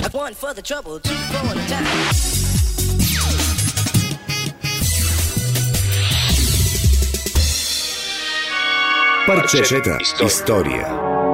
One for the trouble, two for the time. Парчета история.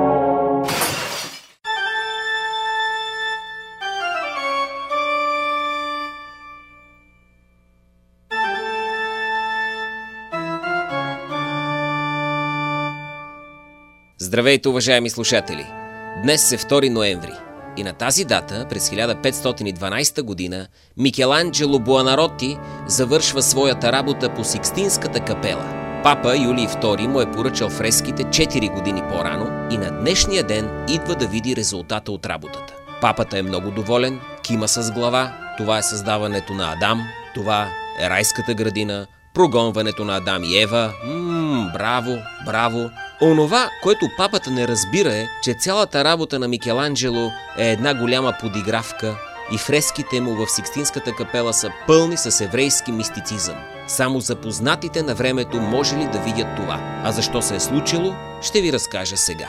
Здравейте, уважаеми слушатели! Днес е 2 ноември и на тази дата, през 1512 година, Микеланджело Буонаротти завършва своята работа по Сикстинската капела. Папа Юлий II му е поръчал фреските 4 години по-рано и на днешния ден идва да види резултата от работата. Папата е много доволен, кима с глава, това е създаването на Адам, това е райската градина, прогонването на Адам и Ева. Браво, браво! Онова, което папата не разбира е, че цялата работа на Микеланджело е една голяма подигравка и фреските му в Сикстинската капела са пълни с еврейски мистицизъм. Само запознатите на времето може ли да видят това? А защо се е случило, ще ви разкажа сега.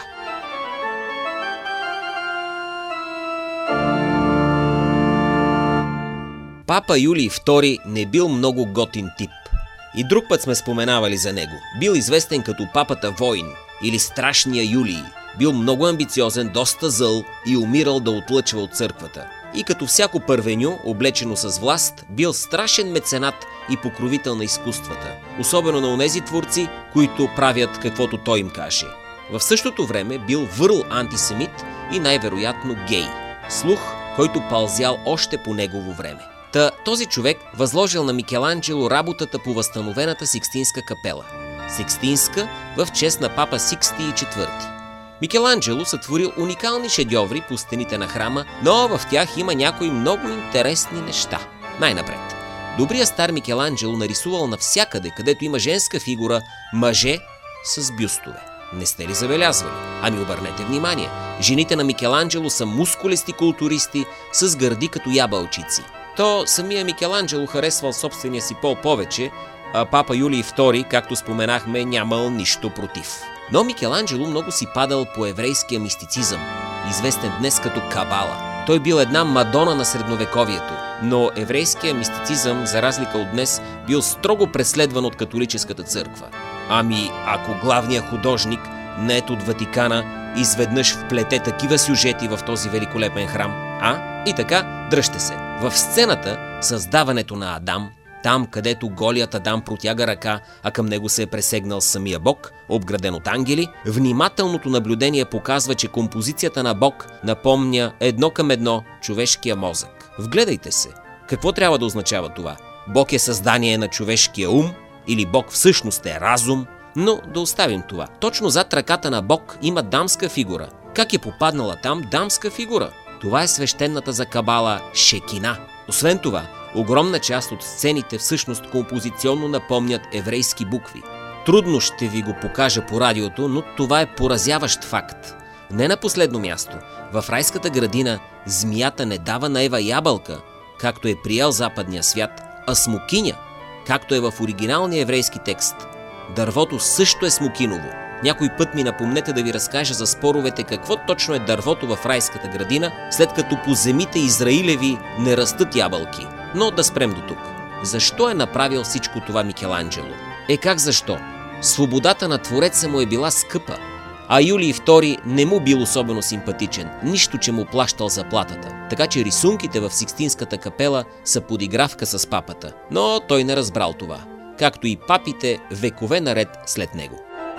Папа Юлий II не бил много готин тип. И друг път сме споменавали за него. Бил известен като папата Войн или Страшния Юлий. Бил много амбициозен, доста зъл и умирал да отлъчва от църквата. И като всяко първеню, облечено с власт, бил страшен меценат и покровител на изкуствата. Особено на онези творци, които правят каквото той им каже. В същото време бил върл антисемит и най-вероятно гей. Слух, който пълзял още по негово време. Този човек възложил на Микеланджело работата по възстановената Сикстинска капела. Сикстинска в чест на папа Сикстий IV. Микеланджело сътворил уникални шедьоври по стените на храма, но в тях има някои много интересни неща. Най-напред. Добрият стар Микеланджело нарисувал навсякъде, където има женска фигура, мъже с бюстове. Не сте ли забелязвали? Ами обърнете внимание. Жените на Микеланджело са мускулести културисти с гърди като ябълчици. То самия Микеланджело харесвал собствения си пол повече, а папа Юлий II, както споменахме, нямал нищо против. Но Микеланджело много си падал по еврейския мистицизъм, известен днес като Кабала. Той бил една Мадона на средновековието, но еврейския мистицизъм, за разлика от днес, бил строго преследван от католическата църква. Ами ако главният художник, нает от Ватикана, изведнъж вплете такива сюжети в този великолепен храм, И така, дръжте се. В сцената създаването на Адам, там където голият Адам протяга ръка, а към него се е пресегнал самия Бог, обграден от ангели, внимателното наблюдение показва, че композицията на Бог напомня едно към едно човешкия мозък. Вгледайте се. Какво трябва да означава това? Бог е създание на човешкия ум или Бог всъщност е разум? Но да оставим това. Точно зад ръката на Бог има дамска фигура. Как е попаднала там дамска фигура? Това е свещената за Кабала Шекина. Освен това, огромна част от сцените всъщност композиционно напомнят еврейски букви. Трудно ще ви го покажа по радиото, но това е поразяващ факт. Не на последно място, в райската градина змията не дава на Ева ябълка, както е приел западния свят, а смокиня, както е в оригиналния еврейски текст. Дървото също е смокиново. Някой път ми напомнете да ви разкажа за споровете какво точно е дървото в райската градина, след като по земите Израилеви не растат ябълки. Но да спрем до тук. Защо е направил всичко това Микеланджело? Как защо? Свободата на твореца му е била скъпа, а Юлий II не му бил особено симпатичен, нищо, че му плащал заплатата. Така че рисунките в Сикстинската капела са подигравка с папата. Но той не разбрал това, както и папите векове наред след него.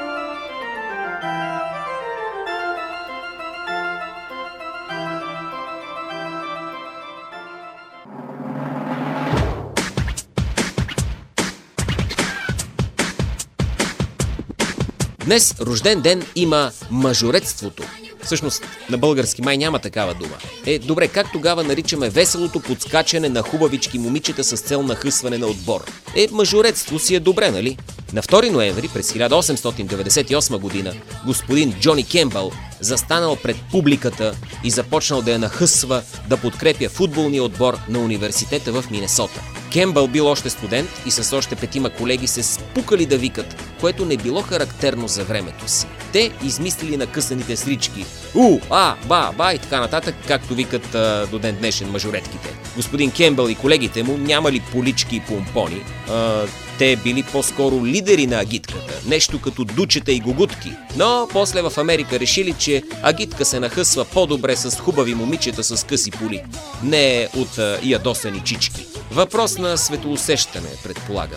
Днес рожден ден има мажоретството. Всъщност, на български май няма такава дума. Добре, как тогава наричаме веселото подскачане на хубавички момичета с цел нахъсване на отбор? Мажоретство си е добре, нали? На 2 ноември през 1898 година господин Джони Кембъл застанал пред публиката и започнал да я нахъсва да подкрепя футболния отбор на университета в Минесота. Кембъл бил още студент и с още 5 колеги се спукали да викат, което не било характерно за времето си. те измислили накъсаните срички. Ба и така нататък, както викат до ден днешен мажоретките. Господин Кембъл и колегите му нямали полички и помпони. Те били по-скоро лидери на агитката, нещо като дучета и гугутки. Но после в Америка решили, че агитка се нахъсва по-добре с хубави момичета с къси поли, не от ядосани чички. Въпрос на светоусещане, предполагам.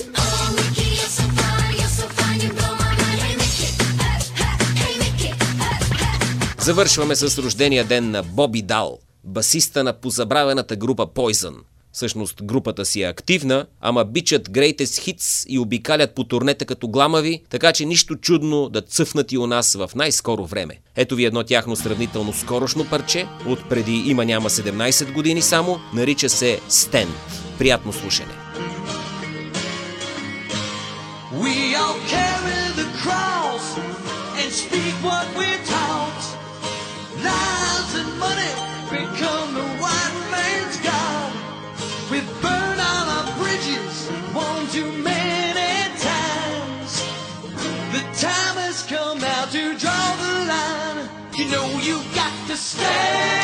Завършваме с рождения ден на Боби Дал, басиста на позабравената група Poison. Всъщност групата си е активна, ама бичат Greatest Hits и обикалят по турнета като гламави, така че нищо чудно да цъфнат и у нас в най-скоро време. Ето ви едно тяхно сравнително скорошно парче, от преди има-няма 17 години само, нарича се Stand. Приятно слушане. We all carry the cross and speak what we're taught. Lies and money become the white man's God. We've burned all our bridges one too many times. The time has come now to draw the line. You know you got to stand.